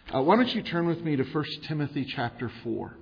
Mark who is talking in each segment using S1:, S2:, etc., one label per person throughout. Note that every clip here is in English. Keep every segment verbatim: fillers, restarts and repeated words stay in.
S1: Uh, why don't you turn with me to First Timothy chapter four.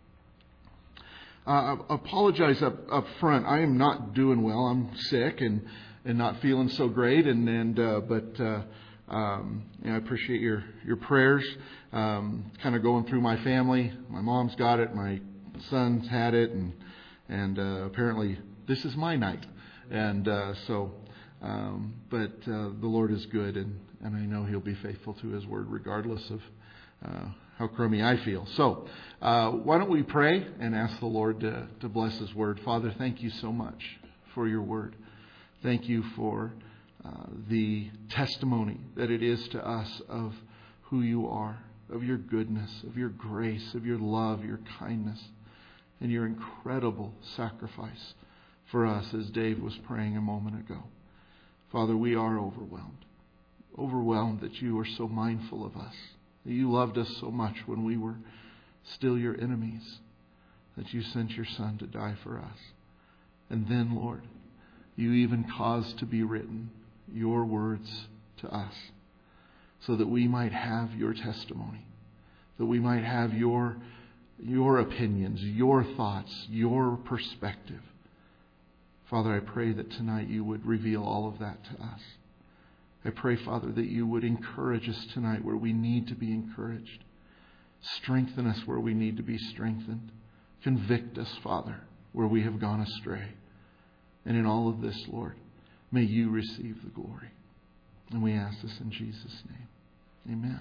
S1: Uh, I apologize up, up front. I am not doing well. I'm sick and, and not feeling so great. And, and uh, but uh, um, you know, I appreciate your your prayers. Um, kind of going through my family. My mom's got it. My son's had it, and and uh, apparently this is my night. And uh, so, um, but uh, the Lord is good, and, and I know He'll be faithful to His word, regardless of uh, how crummy I feel. So, uh, why don't we pray and ask the Lord to, to bless His word. Father, thank you so much for your word. Thank you for uh, the testimony that it is to us of who you are, of your goodness, of your grace, of your love, your kindness, and your incredible sacrifice for us, as Dave was praying a moment ago. Father, we are overwhelmed. Overwhelmed that you are so mindful of us. That you loved us so much when we were still your enemies. That you sent your Son to die for us. And then, Lord, you even caused to be written your words to us. So that we might have your testimony. That we might have your, your opinions, your thoughts, your perspective. Father, I pray that tonight you would reveal all of that to us. I pray, Father, that you would encourage us tonight where we need to be encouraged. Strengthen us where we need to be strengthened. Convict us, Father, where we have gone astray. And in all of this, Lord, may you receive the glory. And we ask this in Jesus' name. Amen.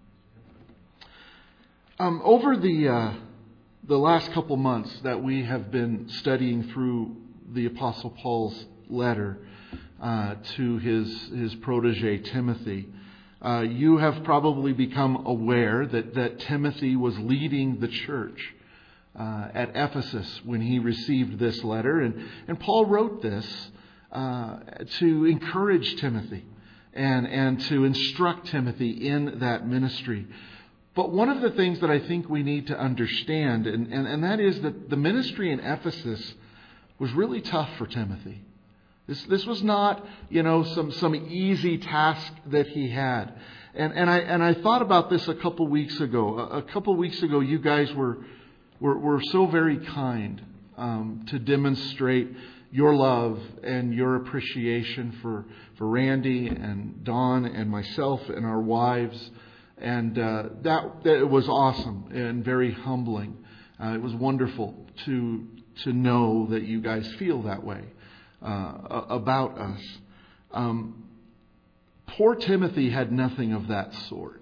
S1: Um, over the uh, the last couple months that we have been studying through the Apostle Paul's letter uh, to his his protege Timothy, uh, you have probably become aware that, that Timothy was leading the church uh, at Ephesus when he received this letter. And, and Paul wrote this uh, to encourage Timothy and, and to instruct Timothy in that ministry. But one of the things that I think we need to understand, and, and, and that is that the ministry in Ephesus was really tough for Timothy. This this was not, you know, some, some easy task that he had. And and I and I thought about this a couple weeks ago. A, a couple weeks ago, you guys were were, were so very kind um, to demonstrate your love and your appreciation for for Randy and Dawn and myself and our wives. And uh, that that was awesome and very humbling. Uh, it was wonderful to to know that you guys feel that way uh, about us. Um, poor Timothy had nothing of that sort.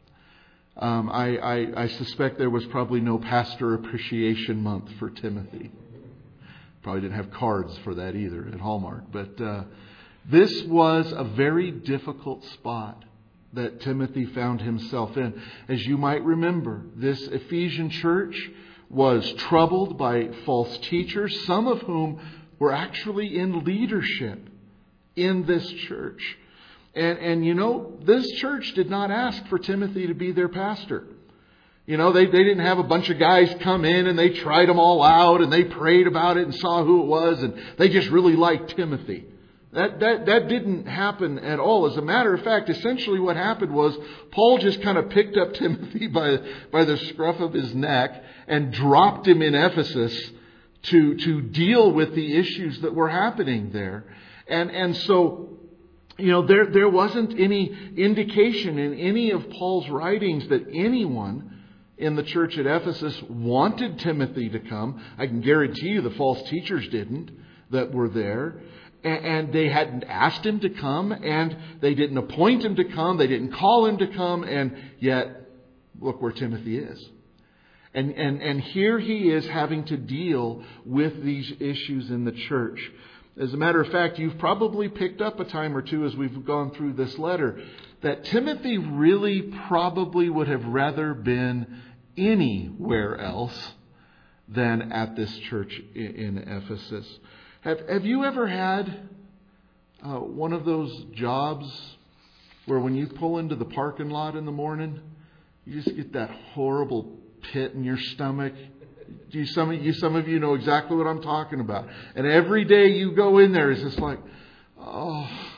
S1: Um, I, I, I suspect there was probably no Pastor Appreciation Month for Timothy. Probably didn't have cards for that either at Hallmark. But uh, this was a very difficult spot that Timothy found himself in. As you might remember, this Ephesian church was troubled by false teachers, some of whom were actually in leadership in this church. And, and you know, this church did not ask for Timothy to be their pastor. You know, they, they didn't have a bunch of guys come in and they tried them all out and they prayed about it and saw who it was and they just really liked Timothy. That, that, that didn't happen at all. As a matter of fact, essentially what happened was Paul just kind of picked up Timothy by, by the scruff of his neck and dropped him in Ephesus to, to deal with the issues that were happening there. And, and so, you know, there, there wasn't any indication in any of Paul's writings that anyone in the church at Ephesus wanted Timothy to come. I can guarantee you the false teachers didn't that were there. And they hadn't asked him to come, and they didn't appoint him to come, they didn't call him to come, and yet, look where Timothy is. And, and, and here he is having to deal with these issues in the church. As a matter of fact, you've probably picked up a time or two as we've gone through this letter that Timothy really probably would have rather been anywhere else than at this church in Ephesus. Have Have you ever had uh, one of those jobs where when you pull into the parking lot in the morning, you just get that horrible pit in your stomach? Do you, some of you, some of you know exactly what I'm talking about. And every day you go in there, it's just like, oh,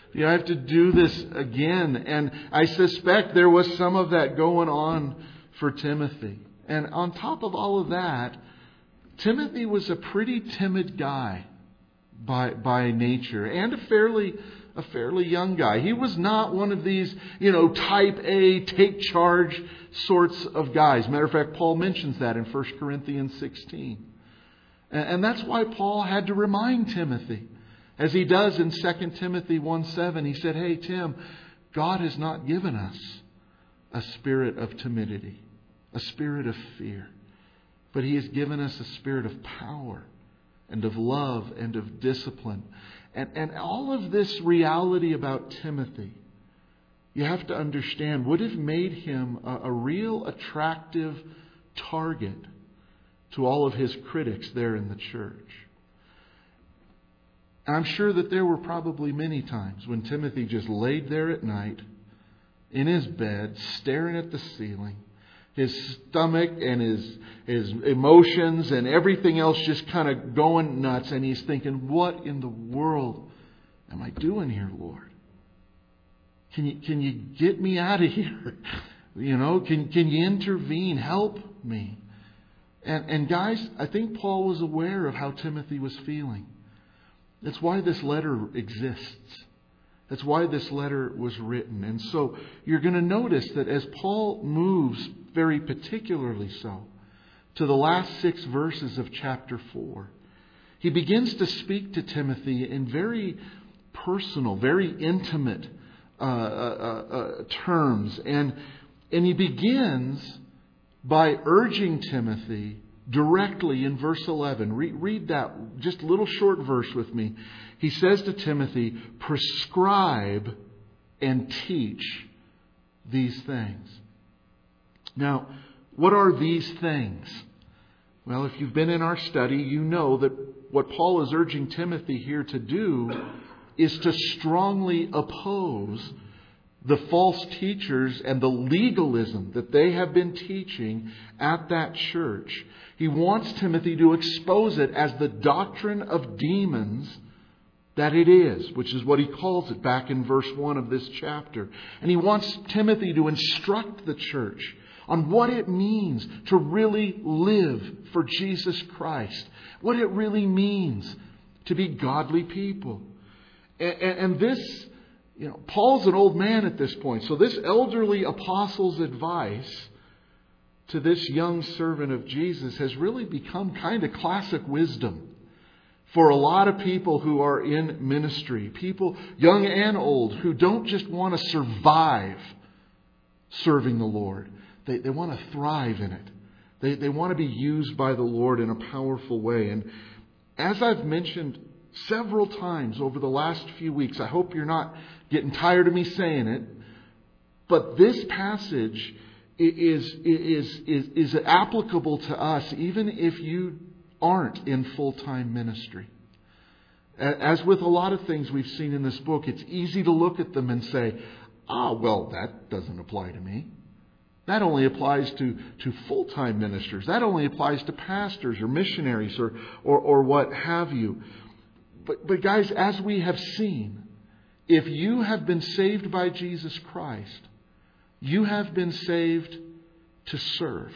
S1: Do I have to do this again? And I suspect there was some of that going on for Timothy. And on top of all of that, Timothy was a pretty timid guy by by nature, and a fairly a fairly young guy. He was not one of these, you know, type A, take charge sorts of guys. Matter of fact, Paul mentions that in First Corinthians sixteen. And that's why Paul had to remind Timothy, as he does in Second Timothy one seven. He said, hey, Tim, God has not given us a spirit of timidity, a spirit of fear, but He has given us a spirit of power and of love and of discipline. And, and all of this reality about Timothy, you have to understand, would have made him a, a real attractive target to all of his critics there in the church. And I'm sure that there were probably many times when Timothy just laid there at night in his bed, staring at the ceiling, his stomach and his his emotions and everything else just kind of going nuts. And he's thinking, what in the world am I doing here, Lord? Can you can you get me out of here? You know, can can you intervene? Help me. And and guys, I think Paul was aware of how Timothy was feeling. That's why this letter exists. That's why this letter was written. And so you're going to notice that as Paul moves, very particularly so, to the last six verses of chapter four, he begins to speak to Timothy in very personal, very intimate uh, uh, uh, terms. And, and he begins by urging Timothy directly in verse eleven. Re- read that just a little short verse with me. He says to Timothy, prescribe and teach these things. Now, what are these things? Well, if you've been in our study, you know that what Paul is urging Timothy here to do is to strongly oppose the false teachers and the legalism that they have been teaching at that church. He wants Timothy to expose it as the doctrine of demons that it is, which is what he calls it back in verse one of this chapter. And he wants Timothy to instruct the church on what it means to really live for Jesus Christ, what it really means to be godly people. And, and this, you know, Paul's an old man at this point, so this elderly apostle's advice to this young servant of Jesus has really become kind of classic wisdom for a lot of people who are in ministry, people young and old, who don't just want to survive serving the Lord. They, they want to thrive in it. They, they want to be used by the Lord in a powerful way. And as I've mentioned several times over the last few weeks, I hope you're not getting tired of me saying it, but this passage is, is, is, is applicable to us even if you aren't in full-time ministry. As with a lot of things we've seen in this book, it's easy to look at them and say, ah, well, that doesn't apply to me. That only applies to, to full-time ministers. That only applies to pastors or missionaries or, or, or what have you. But, but guys, as we have seen, if you have been saved by Jesus Christ, you have been saved to serve.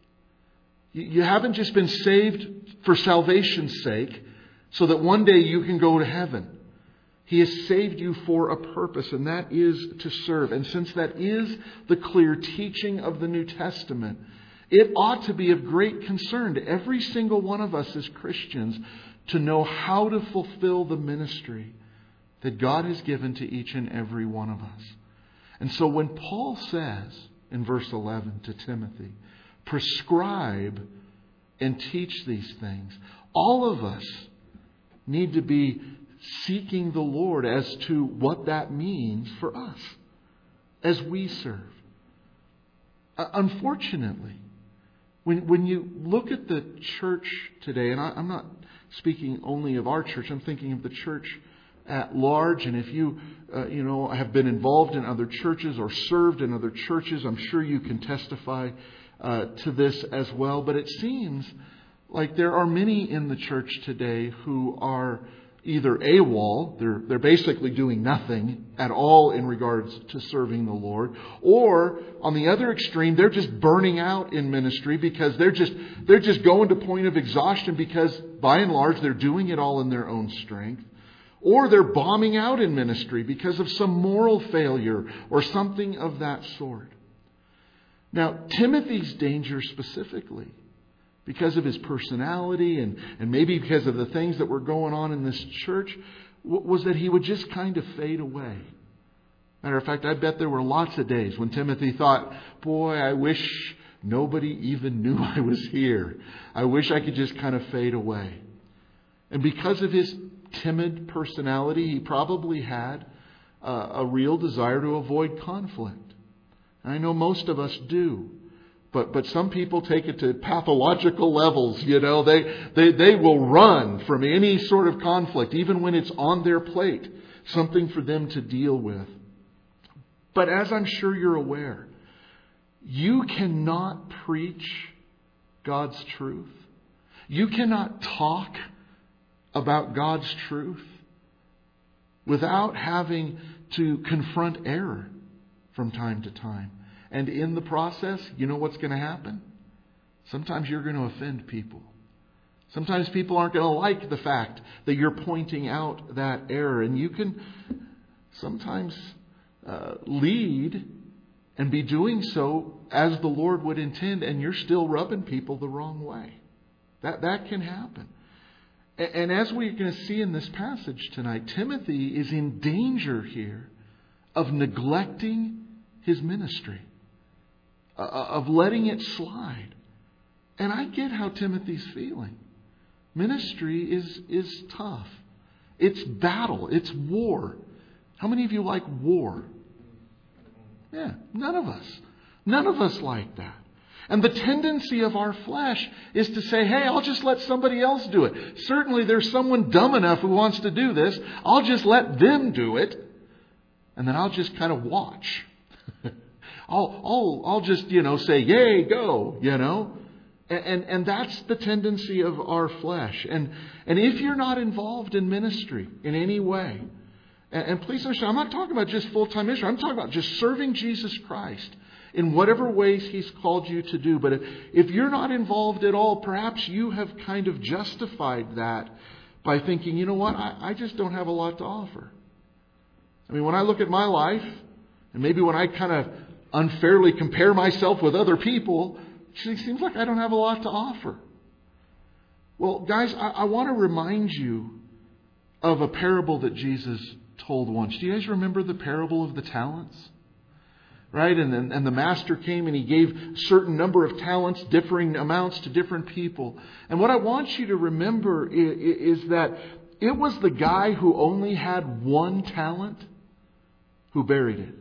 S1: You haven't just been saved for salvation's sake so that one day you can go to heaven. He has saved you for a purpose, and that is to serve. And since that is the clear teaching of the New Testament, it ought to be of great concern to every single one of us as Christians to know how to fulfill the ministry that God has given to each and every one of us. And so when Paul says in verse eleven to Timothy, prescribe and teach these things, all of us need to be seeking the Lord as to what that means for us as we serve. Uh, unfortunately, when when you look at the church today, and I, I'm not speaking only of our church, I'm thinking of the church at large. And if you, uh, you know, have been involved in other churches or served in other churches, I'm sure you can testify uh, to this as well. But it seems like there are many in the church today who are either AWOL, they're, they're basically doing nothing at all in regards to serving the Lord, or on the other extreme, they're just burning out in ministry because they're just, they're just going to point of exhaustion because by and large they're doing it all in their own strength. Or they're bombing out in ministry because of some moral failure or something of that sort. Now, Timothy's danger specifically, because of his personality and, and maybe because of the things that were going on in this church, was that he would just kind of fade away. Matter of fact, I bet there were lots of days when Timothy thought, boy, I wish nobody even knew I was here. I wish I could just kind of fade away. And because of his timid personality, he probably had uh, a real desire to avoid conflict. And I know most of us do. But but some people take it to pathological levels, you know. They, they, they will run from any sort of conflict, even when it's on their plate. Something for them to deal with. But as I'm sure you're aware, you cannot preach God's truth. You cannot talk about God's truth without having to confront error from time to time. And in the process, you know what's going to happen? Sometimes you're going to offend people. Sometimes people aren't going to like the fact that you're pointing out that error. And you can sometimes uh, lead and be doing so as the Lord would intend, and you're still rubbing people the wrong way. That, that can happen. And, and as we're going to see in this passage tonight, Timothy is in danger here of neglecting his ministry, of letting it slide. And I get how Timothy's feeling. Ministry is, is tough. It's battle. It's war. How many of you like war? Yeah, none of us. None of us like that. And the tendency of our flesh is to say, hey, I'll just let somebody else do it. Certainly there's someone dumb enough who wants to do this. I'll just let them do it. And then I'll just kind of watch. I'll, I'll, I'll just, you know, say, yay, go, you know. And, and, and that's the tendency of our flesh. And, and if you're not involved in ministry in any way, and, and please understand, I'm not talking about just full-time ministry. I'm talking about just serving Jesus Christ in whatever ways He's called you to do. But if, if you're not involved at all, perhaps you have kind of justified that by thinking, you know what, I, I just don't have a lot to offer. I mean, when I look at my life, and maybe when I kind of unfairly compare myself with other people, it seems like I don't have a lot to offer. Well, guys, I, I want to remind you of a parable that Jesus told once. Do you guys remember the parable of the talents? Right? And then and the master came and he gave a certain number of talents, differing amounts to different people. And what I want you to remember is, is that it was the guy who only had one talent who buried it.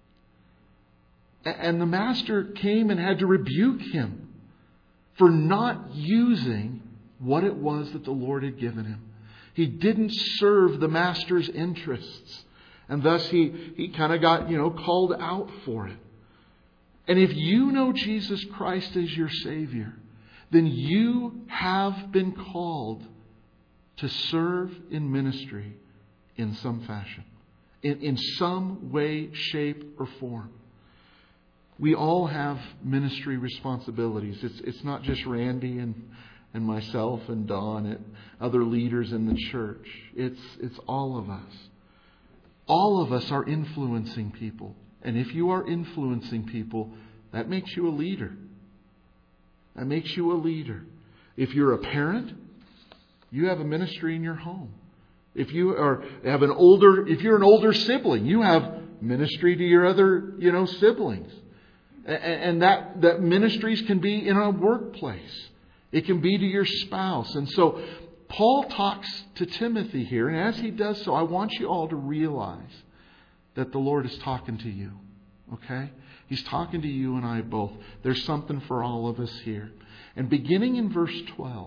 S1: And the master came and had to rebuke him for not using what it was that the Lord had given him. He didn't serve the master's interests. And thus he, he kind of got, you know, called out for it. And if you know Jesus Christ as your Savior, then you have been called to serve in ministry in some fashion. In, in some way, shape, or form. We all have ministry responsibilities. It's it's not just Randy and, and myself and Don and other leaders in the church. It's it's all of us. All of us are influencing people. And if you are influencing people, that makes you a leader. That makes you a leader. If you're a parent, you have a ministry in your home. If you are have an older if you're an older sibling, you have ministry to your other, you know, siblings. And that, that ministries can be in a workplace. It can be to your spouse. And so Paul talks to Timothy here. And as he does so, I want you all to realize that the Lord is talking to you. Okay? He's talking to you and I both. There's something for all of us here. And beginning in verse twelve,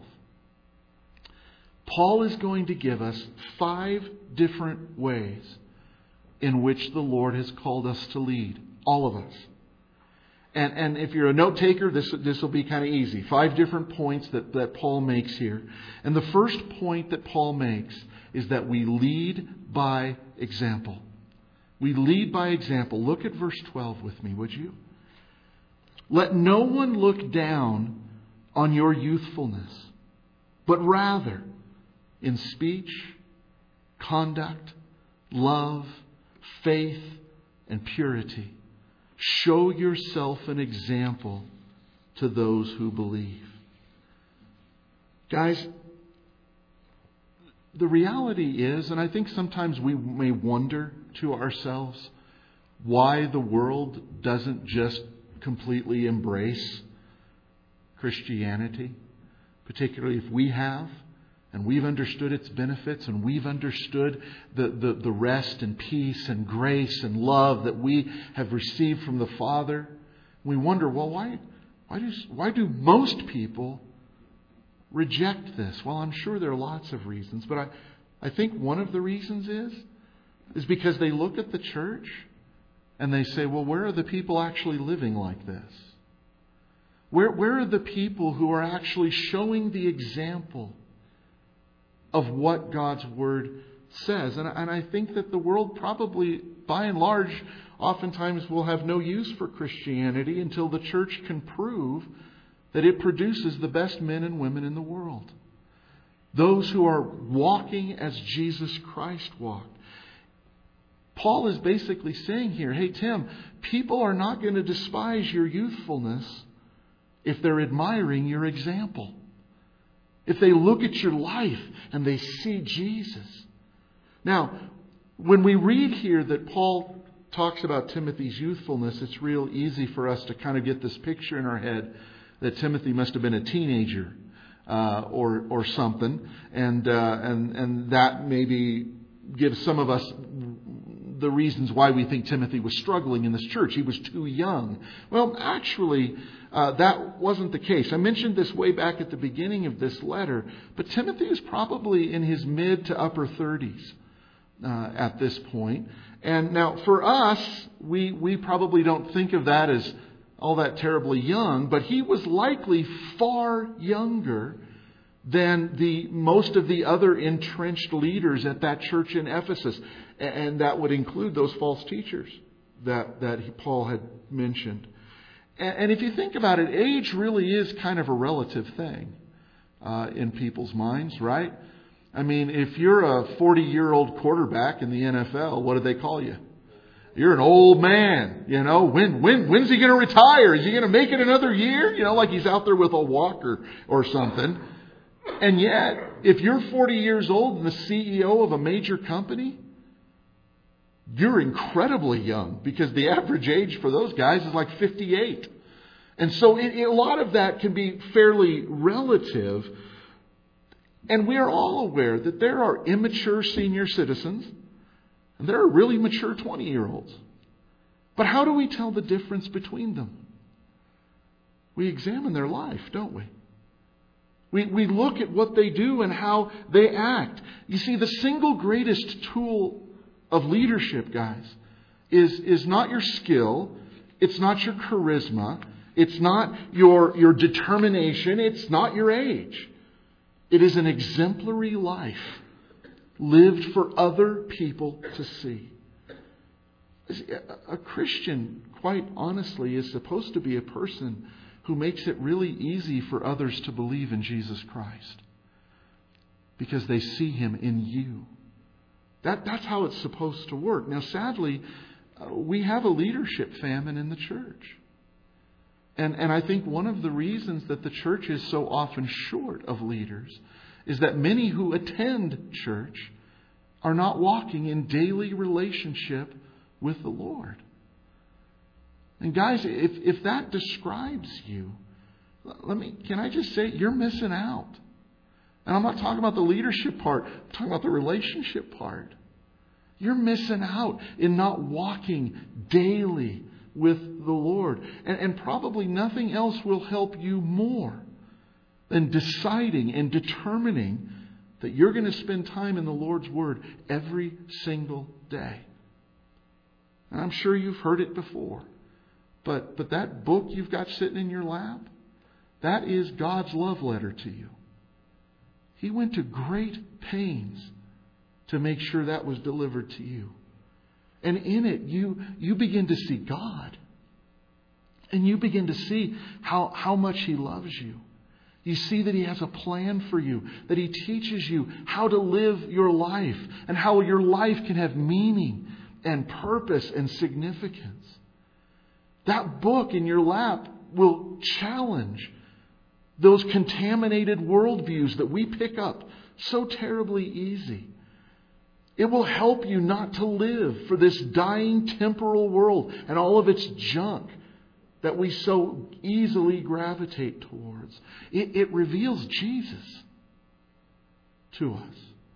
S1: Paul is going to give us five different ways in which the Lord has called us to lead. All of us. And, and if you're a note taker, this, this will be kind of easy. Five different points that, that Paul makes here. And the first point that Paul makes is that we lead by example. We lead by example. Look at verse twelve with me, would you? Let no one look down on your youthfulness, but rather in speech, conduct, love, faith, and purity, show yourself an example to those who believe. Guys, the reality is, and I think sometimes we may wonder to ourselves why the world doesn't just completely embrace Christianity, particularly if we have, and we've understood its benefits, and we've understood the, the, the rest and peace and grace and love that we have received from the Father. We wonder, well, why, why, do, why do most people reject this? Well, I'm sure there are lots of reasons, but I, I think one of the reasons is, is because they look at the church and they say, well, where are the people actually living like this? Where, where are the people who are actually showing the example of what God's Word says? And, and I think that the world probably, by and large, oftentimes will have no use for Christianity until the church can prove that it produces the best men and women in the world. Those who are walking as Jesus Christ walked. Paul is basically saying here, hey Tim, people are not going to despise your youthfulness if they're admiring your example. If they look at your life and they see Jesus. Now, when we read here that Paul talks about Timothy's youthfulness, it's real easy for us to kind of get this picture in our head that Timothy must have been a teenager uh, or or something, and uh, and and that maybe gives some of us the reasons why we think Timothy was struggling in this church. He was too young. Well, actually, uh, that wasn't the case. I mentioned this way back at the beginning of this letter, but Timothy is probably in his mid to upper thirties uh, at this point. And now, for us, we we probably don't think of that as all that terribly young, but he was likely far younger than the most of the other entrenched leaders at that church in Ephesus. And that would include those false teachers that, that Paul had mentioned. And if you think about it, age really is kind of a relative thing uh, in people's minds, right? I mean, if you're a forty-year-old quarterback in the N F L, what do they call you? You're an old man, you know. When when when's he going to retire? Is he going to make it another year? You know, like he's out there with a walker or something. And yet, if you're forty years old and the C E O of a major company, you're incredibly young because the average age for those guys is like fifty-eight. And so it, a lot of that can be fairly relative. And we are all aware that there are immature senior citizens and there are really mature twenty-year-olds. But how do we tell the difference between them? We examine their life, don't we? We, we look at what they do and how they act. You see, the single greatest tool of leadership, guys, is, is not your skill. It's not your charisma. It's not your, your determination. It's not your age. It is an exemplary life lived for other people to see. A Christian, quite honestly, is supposed to be a person who makes it really easy for others to believe in Jesus Christ because they see Him in you. That, that's how it's supposed to work. Now, sadly, uh, we have a leadership famine in the church. And, and I think one of the reasons that the church is so often short of leaders is that many who attend church are not walking in daily relationship with the Lord. And guys, if, if that describes you, let me, can I just say, you're missing out. And I'm not talking about the leadership part. I'm talking about the relationship part. You're missing out in not walking daily with the Lord. And, and probably nothing else will help you more than deciding and determining that you're going to spend time in the Lord's Word every single day. And I'm sure you've heard it before. But, but that book you've got sitting in your lap, that is God's love letter to you. He went to great pains to make sure that was delivered to you. And in it, you, you begin to see God. And you begin to see how, how much He loves you. You see that He has a plan for you, that He teaches you how to live your life and how your life can have meaning and purpose and significance. That book in your lap will challenge those contaminated worldviews that we pick up so terribly easy. It will help you not to live for this dying temporal world and all of its junk that we so easily gravitate towards. It, it reveals Jesus to us.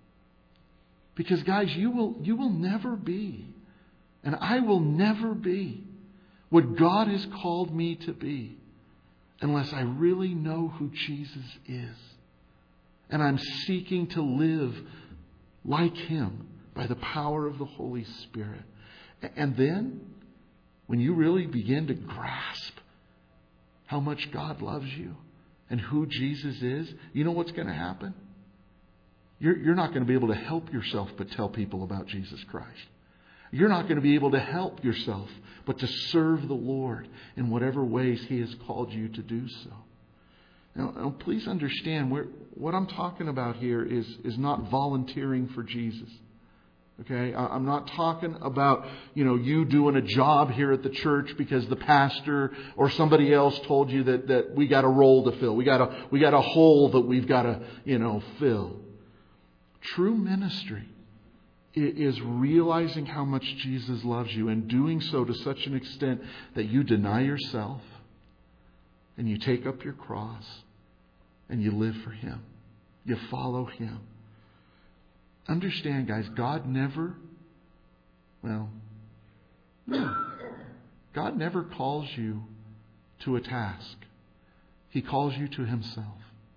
S1: Because guys, you will, you will never be, and I will never be, what God has called me to be unless I really know who Jesus is. And I'm seeking to live like Him by the power of the Holy Spirit. And then, when you really begin to grasp how much God loves you and who Jesus is, you know what's going to happen? You're, you're not going to be able to help yourself but tell people about Jesus Christ. You're not going to be able to help yourself but to serve the Lord in whatever ways He has called you to do so. Now, now please understand, where, what I'm talking about here is, is not volunteering for Jesus. Okay, I'm not talking about, you know, you doing a job here at the church because the pastor or somebody else told you that, that we got a role to fill. We got a, we got a hole that we've got to, you know, fill. True ministry is realizing how much Jesus loves you and doing so to such an extent that you deny yourself and you take up your cross and you live for Him. You follow Him. Understand, guys, God never, well, no. God never calls you to a task. He calls you to Himself.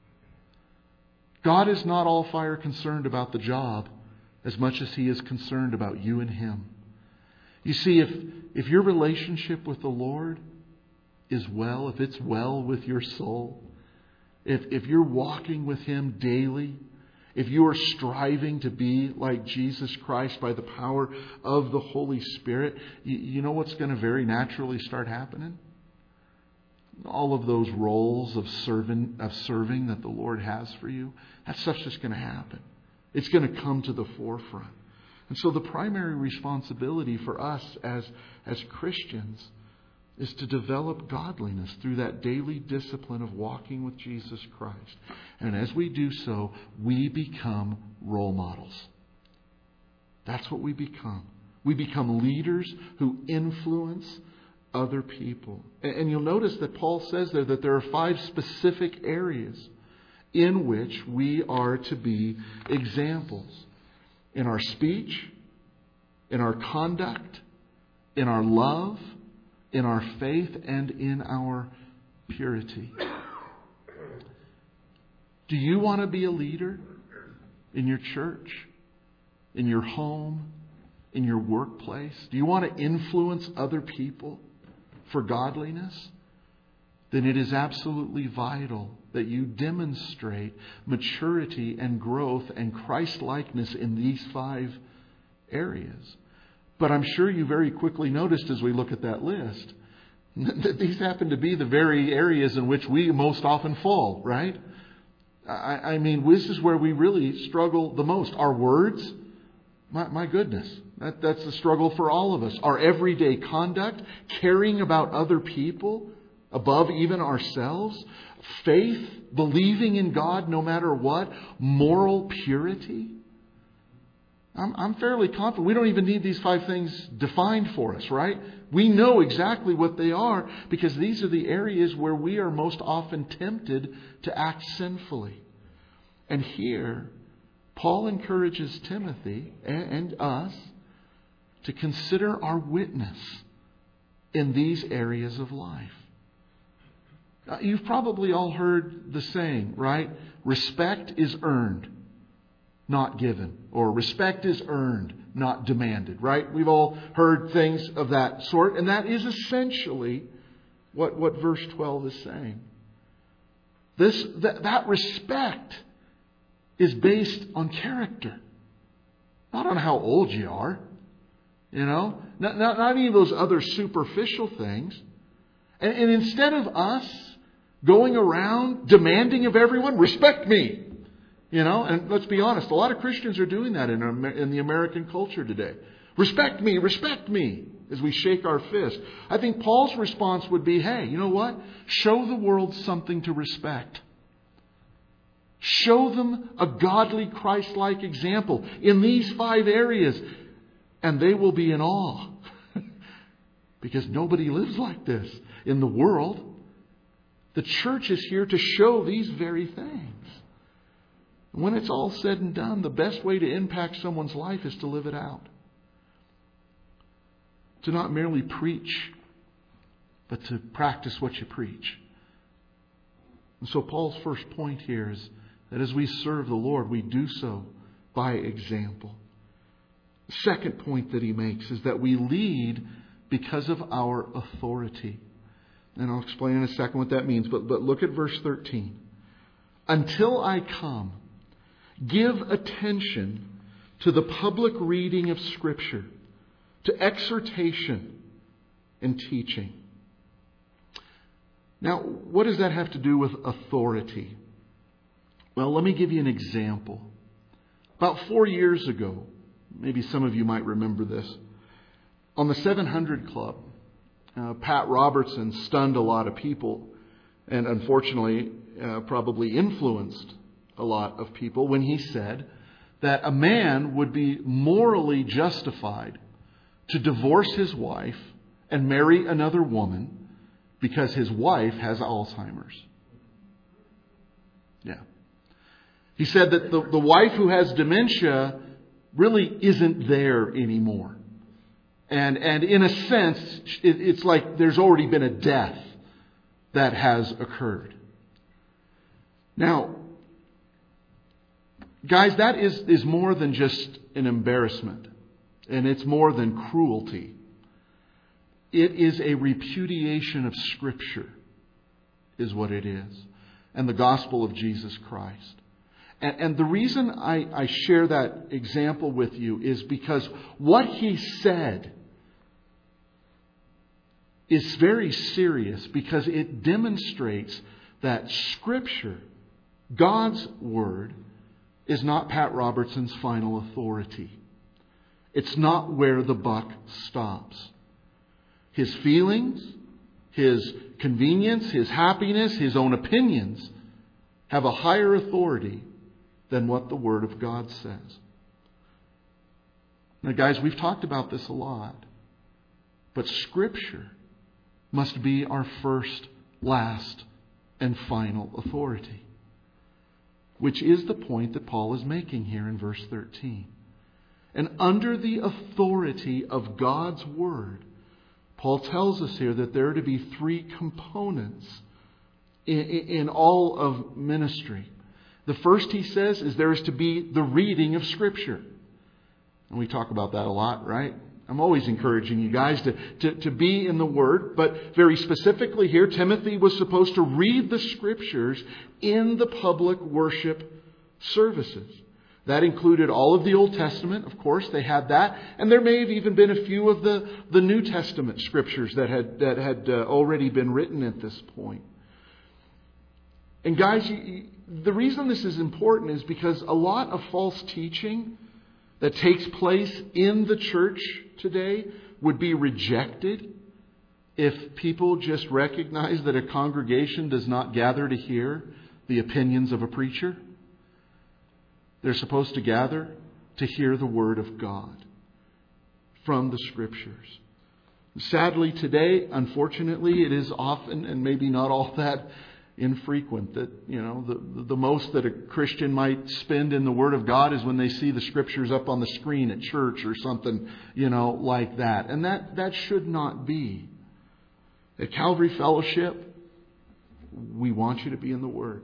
S1: God is not all fire concerned about the job as much as He is concerned about you and Him. You see, if, if your relationship with the Lord is well, if it's well with your soul, if, if you're walking with Him daily, if you are striving to be like Jesus Christ by the power of the Holy Spirit, you, you know what's going to very naturally start happening? All of those roles of serving, of serving that the Lord has for you, that stuff's just going to happen. It's going to come to the forefront. And so the primary responsibility for us as, as Christians is to develop godliness through that daily discipline of walking with Jesus Christ. And as we do so, we become role models. That's what we become. We become leaders who influence other people. And you'll notice that Paul says there that there are five specific areas in which we are to be examples. In our speech, in our conduct, in our love, in our faith, and in our purity. Do you want to be a leader in your church, in your home, in your workplace? Do you want to influence other people for godliness? Then it is absolutely vital that you demonstrate maturity and growth and Christ-likeness in these five areas. But I'm sure you very quickly noticed as we look at that list that these happen to be the very areas in which we most often fall, right? I, I mean, this is where we really struggle the most. Our words, my, my goodness, that, that's the struggle for all of us. Our everyday conduct, caring about other people above even ourselves, faith, believing in God no matter what, moral purity. I'm, I'm fairly confident we don't even need these five things defined for us, right? We know exactly what they are because these are the areas where we are most often tempted to act sinfully. And here, Paul encourages Timothy and, and us to consider our witness in these areas of life. Uh, you've probably all heard the saying, right? Respect is earned, not given. Or respect is earned, not demanded, right? We've all heard things of that sort. And that is essentially what, what verse twelve is saying. This that, that respect is based on character, not on how old you are. You know, not, not, not any of those other superficial things. And, and instead of us going around demanding of everyone, respect me. You know, and let's be honest, a lot of Christians are doing that in, in the American culture today. Respect me, respect me, as we shake our fist. I think Paul's response would be, hey, you know what? Show the world something to respect. Show them a godly, Christ-like example in these five areas, and they will be in awe. Because nobody lives like this in the world. The church is here to show these very things. When it's all said and done, the best way to impact someone's life is to live it out. To not merely preach, but to practice what you preach. And so Paul's first point here is that as we serve the Lord, we do so by example. The second point that he makes is that we lead because of our authority. And I'll explain in a second what that means. But, but look at verse thirteen. Until I come, give attention to the public reading of Scripture, to exhortation and teaching. Now, what does that have to do with authority? Well, let me give you an example. About four years ago, maybe some of you might remember this, on the seven hundred Club, uh, Pat Robertson stunned a lot of people and unfortunately uh, probably influenced a lot of people when he said that a man would be morally justified to divorce his wife and marry another woman because his wife has Alzheimer's. Yeah. He said that the, the wife who has dementia really isn't there anymore. And, and in a sense, it, it's like there's already been a death that has occurred. Now, guys, that is, is more than just an embarrassment. And it's more than cruelty. It is a repudiation of Scripture, is what it is. And the gospel of Jesus Christ. And, and the reason I, I share that example with you is because what he said is very serious, because it demonstrates that Scripture, God's Word, is not Pat Robertson's final authority. It's not where the buck stops. His feelings, his convenience, his happiness, his own opinions have a higher authority than what the Word of God says. Now, guys, we've talked about this a lot. But Scripture must be our first, last, and final authority. Which is the point that Paul is making here in verse thirteen. And under the authority of God's Word, Paul tells us here that there are to be three components in, in all of ministry. The first, he says, is there is to be the reading of Scripture. And we talk about that a lot, right? I'm always encouraging you guys to, to, to be in the Word. But very specifically here, Timothy was supposed to read the Scriptures in the public worship services. That included all of the Old Testament, of course, they had that. And there may have even been a few of the, the New Testament Scriptures that had, that had uh, already been written at this point. And guys, you, the reason this is important is because a lot of false teaching that takes place in the church today would be rejected if people just recognize that a congregation does not gather to hear the opinions of a preacher. They're supposed to gather to hear the Word of God from the Scriptures. Sadly today, unfortunately, it is often, and maybe not all that infrequent, that, you know, the, the most that a Christian might spend in the Word of God is when they see the Scriptures up on the screen at church or something, you know, like that. And that, that should not be. At Calvary Fellowship, we want you to be in the Word.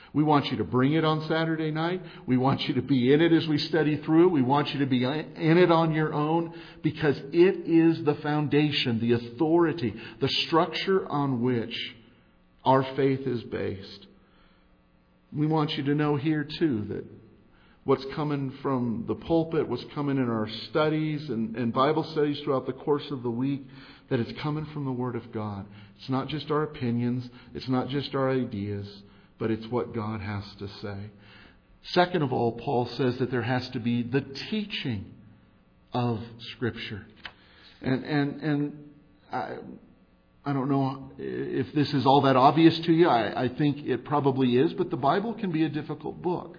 S1: We want you to bring it on Saturday night. We want you to be in it as we study through it. We want you to be in it on your own, because it is the foundation, the authority, the structure on which our faith is based. We want you to know here too that what's coming from the pulpit, what's coming in our studies and, and Bible studies throughout the course of the week, that it's coming from the Word of God. It's not just our opinions. It's not just our ideas, but it's what God has to say. Second of all, Paul says that there has to be the teaching of Scripture. And, and, and I, I don't know if this is all that obvious to you. I, I think it probably is, but the Bible can be a difficult book.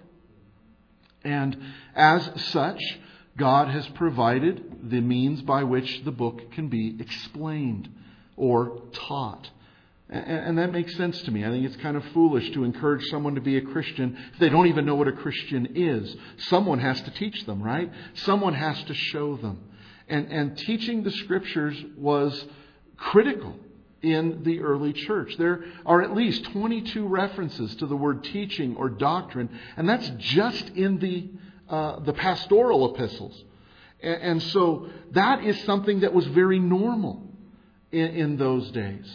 S1: And as such, God has provided the means by which the book can be explained or taught. And that makes sense to me. I think it's kind of foolish to encourage someone to be a Christian if they don't even know what a Christian is. Someone has to teach them, right? Someone has to show them. And, and teaching the Scriptures was critical in the early church. There are at least twenty-two references to the word teaching or doctrine, and that's just in the uh, the pastoral epistles. And, and so that is something that was very normal in, in those days.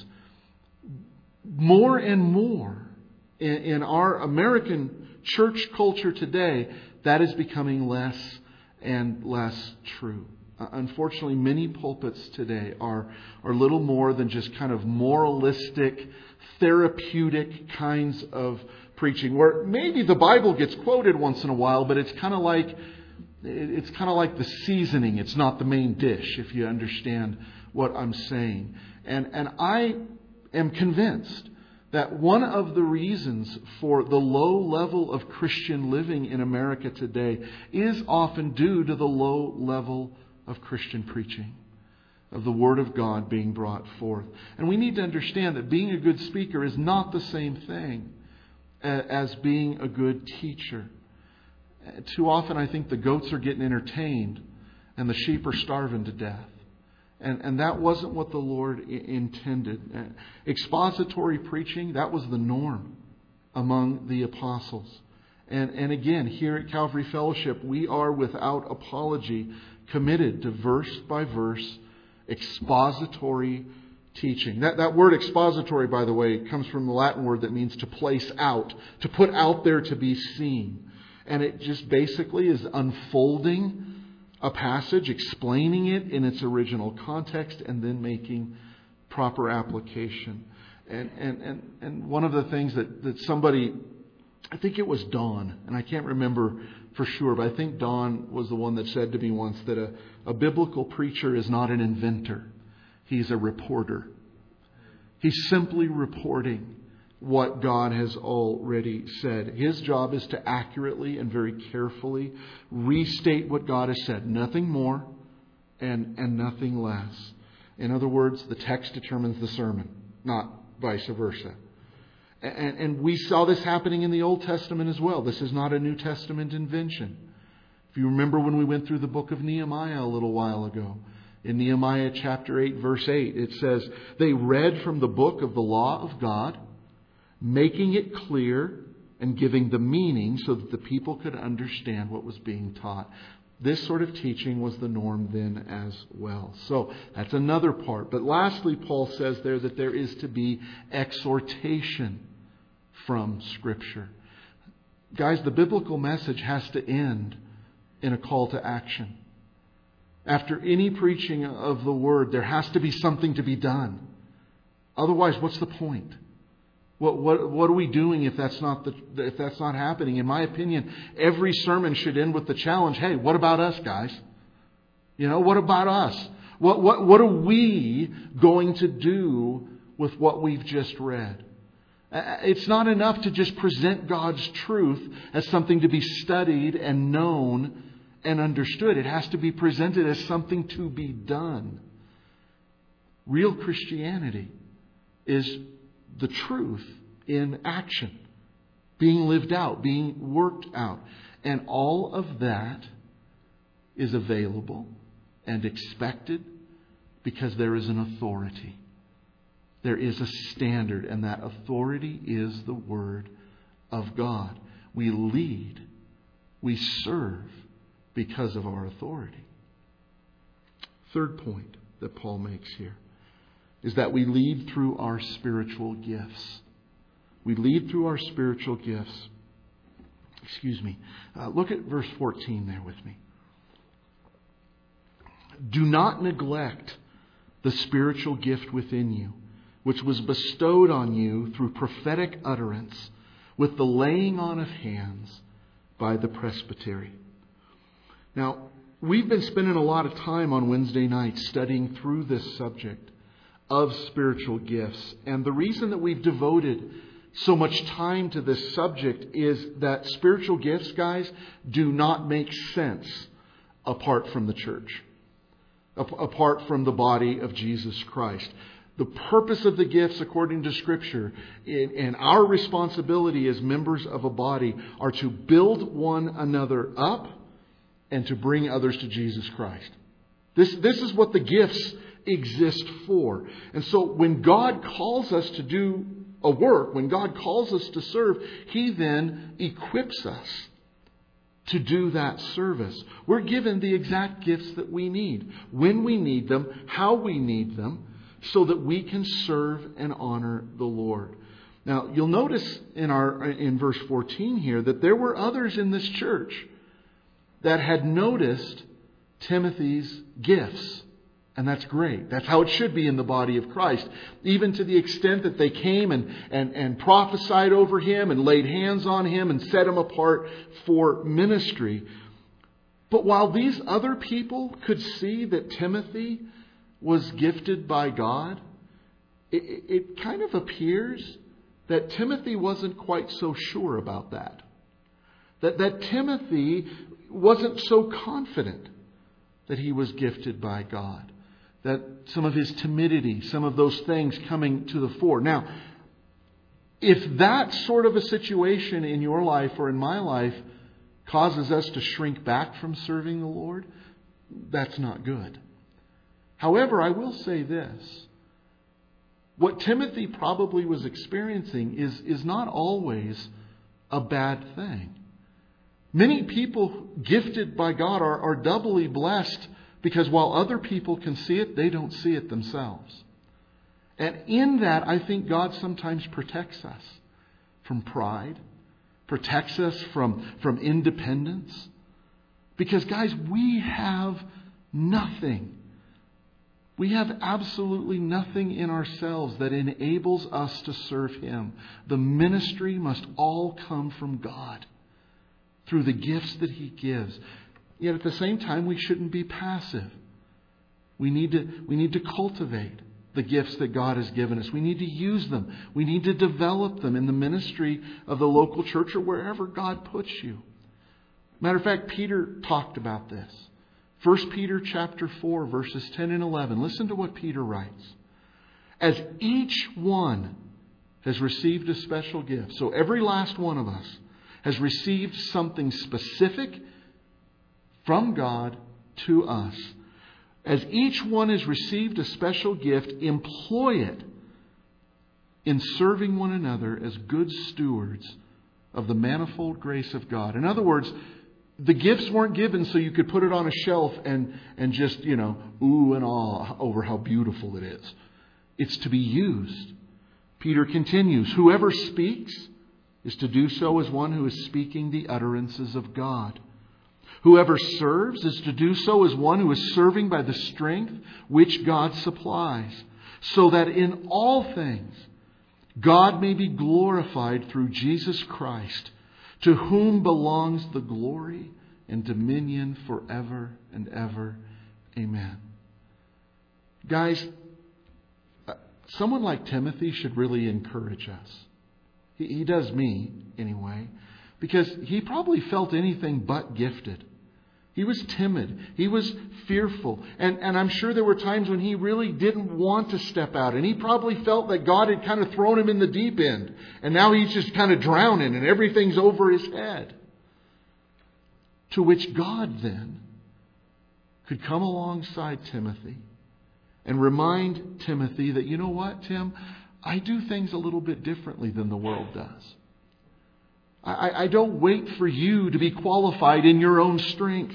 S1: More and more in, in our American church culture today, that is becoming less and less true. Uh, unfortunately, many pulpits today are, are little more than just kind of moralistic, therapeutic kinds of preaching, where maybe the Bible gets quoted once in a while, but it's kind of like it's kind of like the seasoning. It's not the main dish, if you understand what I'm saying. And and I am convinced that one of the reasons for the low level of Christian living in America today is often due to the low level of Christian preaching, of the Word of God being brought forth. And we need to understand that being a good speaker is not the same thing as being a good teacher. Too often I think the goats are getting entertained and the sheep are starving to death. And, and that wasn't what the Lord I- intended. Expository preaching, that was the norm among the apostles. And, and again, here at Calvary Fellowship, we are without apology committed to verse by verse expository teaching. That, that word expository, by the way, comes from the Latin word that means to place out, to put out there to be seen. And it just basically is unfolding a passage, explaining it in its original context, and then making proper application. And and and, and one of the things that, that somebody, I think it was Don, and I can't remember for sure, but I think Don was the one that said to me once that a, a biblical preacher is not an inventor. He's a reporter. He's simply reporting what God has already said. His job is to accurately and very carefully restate what God has said. Nothing more and, and nothing less. In other words, the text determines the sermon, not vice versa. And, and we saw this happening in the Old Testament as well. This is not a New Testament invention. If you remember when we went through the book of Nehemiah a little while ago, in Nehemiah chapter eight, verse eight, it says, they read from the book of the law of God, making it clear and giving the meaning so that the people could understand what was being taught. This sort of teaching was the norm then as well. So that's another part. But lastly, Paul says there that there is to be exhortation from Scripture. Guys, the biblical message has to end in a call to action. After any preaching of the Word, there has to be something to be done. Otherwise, what's the point? What what what are we doing if that's not the if that's not happening? In my opinion, every sermon should end with the challenge, hey, what about us, guys? You know, what about us? What what what are we going to do with what we've just read? It's not enough to just present God's truth as something to be studied and known and understood. It has to be presented as something to be done. Real Christianity is the truth in action, being lived out, being worked out. And all of that is available and expected because there is an authority. There is a standard, and that authority is the Word of God. We lead. We serve because of our authority. Third point that Paul makes here is that we lead through our spiritual gifts. We lead through our spiritual gifts. Excuse me. Uh, look at verse fourteen there with me. Do not neglect the spiritual gift within you, which was bestowed on you through prophetic utterance with the laying on of hands by the presbytery. Now, we've been spending a lot of time on Wednesday nights studying through this subject of spiritual gifts. And the reason that we've devoted so much time to this subject is that spiritual gifts, guys, do not make sense apart from the church, apart from the body of Jesus Christ. The purpose of the gifts, according to Scripture, and our responsibility as members of a body, are to build one another up and to bring others to Jesus Christ. This, this is what the gifts exist for. And so when God calls us to do a work, when God calls us to serve, He then equips us to do that service. We're given the exact gifts that we need, when we need them, how we need them, so that we can serve and honor the Lord. Now, you'll notice in our in verse fourteen here that there were others in this church that had noticed Timothy's gifts. And that's great. That's how it should be in the body of Christ. Even to the extent that they came and, and, and prophesied over him and laid hands on him and set him apart for ministry. But while these other people could see that Timothy was gifted by God, it, it kind of appears that Timothy wasn't quite so sure about that. That, that Timothy wasn't so confident that he was gifted by God. That some of his timidity, some of those things coming to the fore. Now, if that sort of a situation in your life or in my life causes us to shrink back from serving the Lord, that's not good. However, I will say this. What Timothy probably was experiencing is, is not always a bad thing. Many people gifted by God are, are doubly blessed because while other people can see it, they don't see it themselves. And in that, I think God sometimes protects us from pride, protects us from, from independence. Because, guys, we have nothing. We have absolutely nothing in ourselves that enables us to serve Him. The ministry must all come from God through the gifts that He gives. Yet at the same time, we shouldn't be passive. We need to, we need to cultivate the gifts that God has given us. We need to use them. We need to develop them in the ministry of the local church or wherever God puts you. Matter of fact, Peter talked about this. First Peter chapter four, verses ten and eleven. Listen to what Peter writes. As each one has received a special gift, so every last one of us has received something specific from God to us. As each one has received a special gift, employ it in serving one another as good stewards of the manifold grace of God. In other words, the gifts weren't given so you could put it on a shelf and, and just, you know, ooh and awe over how beautiful it is. It's to be used. Peter continues, whoever speaks is to do so as one who is speaking the utterances of God. Whoever serves is to do so as one who is serving by the strength which God supplies, so that in all things God may be glorified through Jesus Christ, to whom belongs the glory and dominion forever and ever. Amen. Guys, someone like Timothy should really encourage us. He, he does me, anyway, because he probably felt anything but gifted. He was timid. He was fearful. And, and I'm sure there were times when he really didn't want to step out. And he probably felt that God had kind of thrown him in the deep end. And now he's just kind of drowning and everything's over his head. To which God then could come alongside Timothy and remind Timothy that, you know what, Tim? I do things a little bit differently than the world does. I, I don't wait for you to be qualified in your own strength.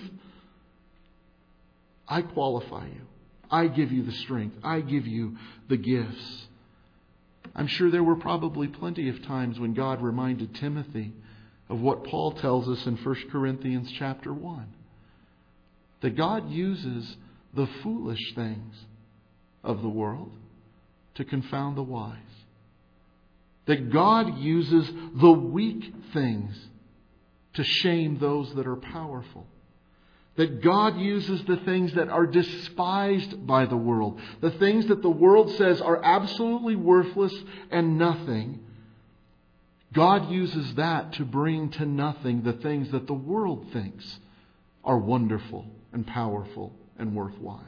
S1: I qualify you. I give you the strength. I give you the gifts. I'm sure there were probably plenty of times when God reminded Timothy of what Paul tells us in First Corinthians chapter one. That God uses the foolish things of the world to confound the wise. That God uses the weak things to shame those that are powerful. That God uses the things that are despised by the world. The things that the world says are absolutely worthless and nothing. God uses that to bring to nothing the things that the world thinks are wonderful and powerful and worthwhile.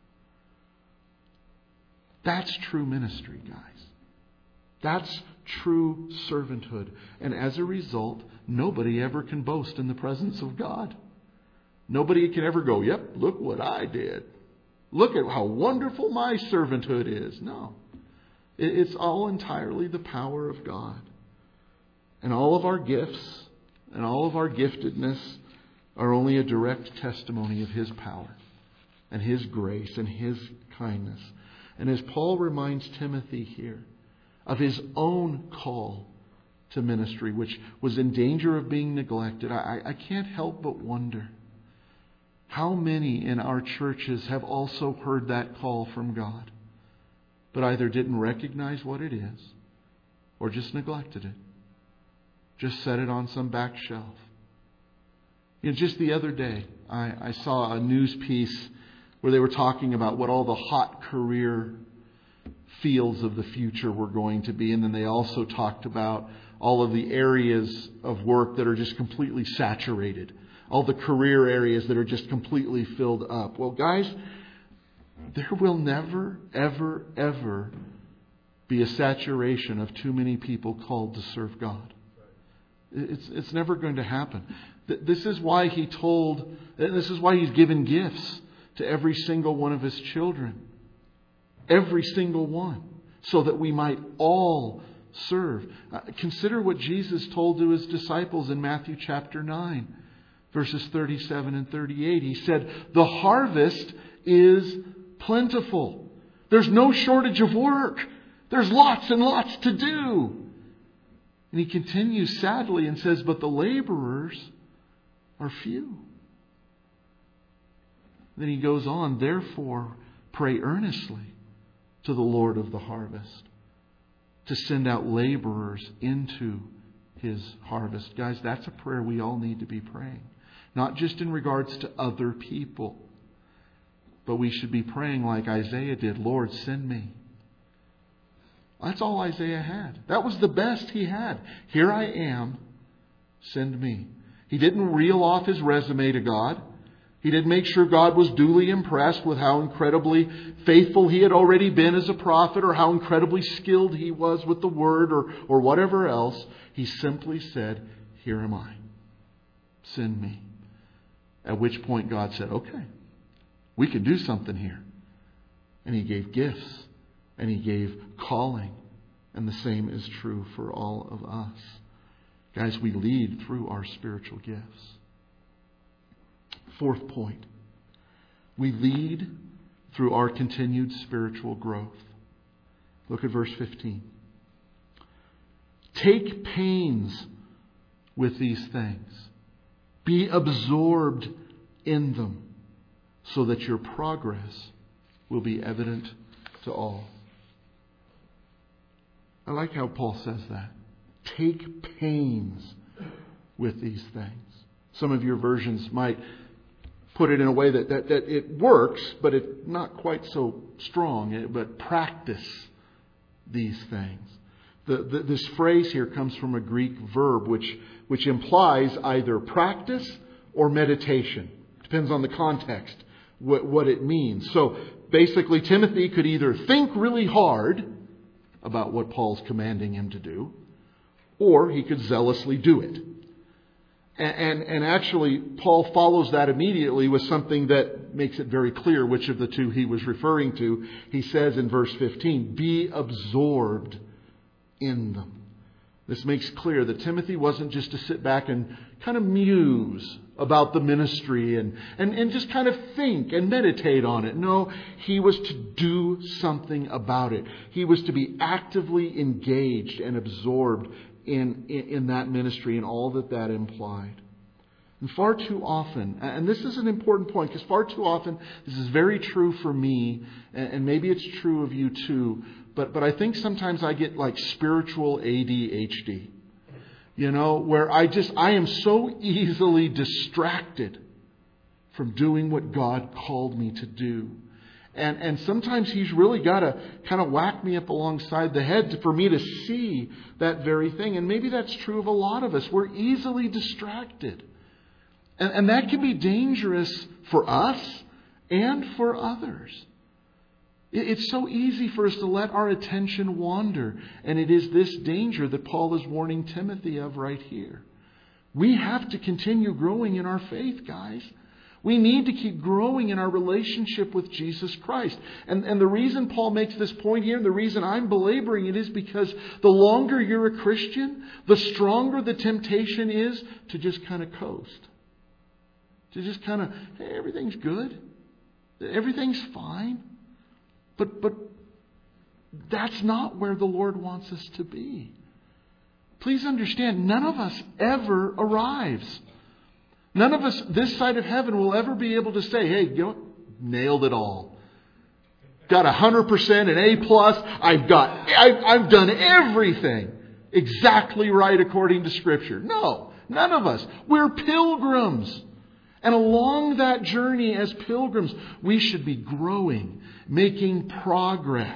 S1: That's true ministry, guys. That's true servanthood. And as a result, nobody ever can boast in the presence of God. Nobody can ever go, yep, look what I did. Look at how wonderful my servanthood is. No. It's all entirely the power of God. And all of our gifts and all of our giftedness are only a direct testimony of His power and His grace and His kindness. And as Paul reminds Timothy here of his own call to ministry, which was in danger of being neglected, I, I can't help but wonder how many in our churches have also heard that call from God, but either didn't recognize what it is or just neglected it. Just set it on some back shelf. You know, just the other day, I, I saw a news piece where they were talking about what all the hot career fields of the future were going to be. And then they also talked about all of the areas of work that are just completely saturated. All the career areas that are just completely filled up. Well, guys, there will never, ever, ever be a saturation of too many people called to serve God. It's, it's never going to happen. This is why He told, this is why He's given gifts to every single one of His children. Every single one. So that we might all serve. Uh, consider what Jesus told to His disciples in Matthew chapter nine. Verses thirty-seven and thirty-eight. He said, the harvest is plentiful. There's no shortage of work. There's lots and lots to do. And He continues sadly and says, but the laborers are few. Then He goes on, therefore pray earnestly to the Lord of the harvest to send out laborers into His harvest. Guys, that's a prayer we all need to be praying. Not just in regards to other people, but we should be praying like Isaiah did, Lord, send me. That's all Isaiah had. That was the best he had. Here I am, send me. He didn't reel off his resume to God. He didn't make sure God was duly impressed with how incredibly faithful he had already been as a prophet or how incredibly skilled he was with the word or, or whatever else. He simply said, here am I. Send me. At which point God said, okay, we can do something here. And He gave gifts and He gave calling. And the same is true for all of us. Guys, we lead through our spiritual gifts. Fourth point, we lead through our continued spiritual growth. Look at verse fifteen. Take pains with these things. Be absorbed in them so that your progress will be evident to all. I like how Paul says that. Take pains with these things. Some of your versions might put it in a way that, that, that it works, but it's not quite so strong. But practice these things. The, the, this phrase here comes from a Greek verb which, which implies either practice or meditation. Depends on the context, what, what it means. So basically, Timothy could either think really hard about what Paul's commanding him to do, or he could zealously do it. And, and, and actually, Paul follows that immediately with something that makes it very clear which of the two he was referring to. He says in verse fifteen, be absorbed in them. This makes clear that Timothy wasn't just to sit back and kind of muse about the ministry and, and, and just kind of think and meditate on it. No, he was to do something about it. He was to be actively engaged and absorbed in, in, in that ministry and all that that implied. And far too often, and this is an important point, because far too often, this is very true for me, and maybe it's true of you too, but, but I think sometimes I get like spiritual A D H D. You know, where I just, I am so easily distracted from doing what God called me to do. And and sometimes He's really got to kind of whack me up alongside the head to, for me to see that very thing. And maybe that's true of a lot of us. We're easily distracted. And, and that can be dangerous for us and for others. It's so easy for us to let our attention wander. And it is this danger that Paul is warning Timothy of right here. We have to continue growing in our faith, guys. We need to keep growing in our relationship with Jesus Christ. And, and the reason Paul makes this point here, and the reason I'm belaboring it, is because the longer you're a Christian, the stronger the temptation is to just kind of coast. To just kind of, hey, everything's good. Everything's fine. But but that's not where the Lord wants us to be. Please understand, none of us ever arrives. None of us this side of heaven will ever be able to say, hey, you know, nailed it all. Got one hundred percent, an A plus. I've got, I've, I've done everything exactly right according to Scripture. No, none of us. We're pilgrims. And along that journey as pilgrims, we should be growing, making progress,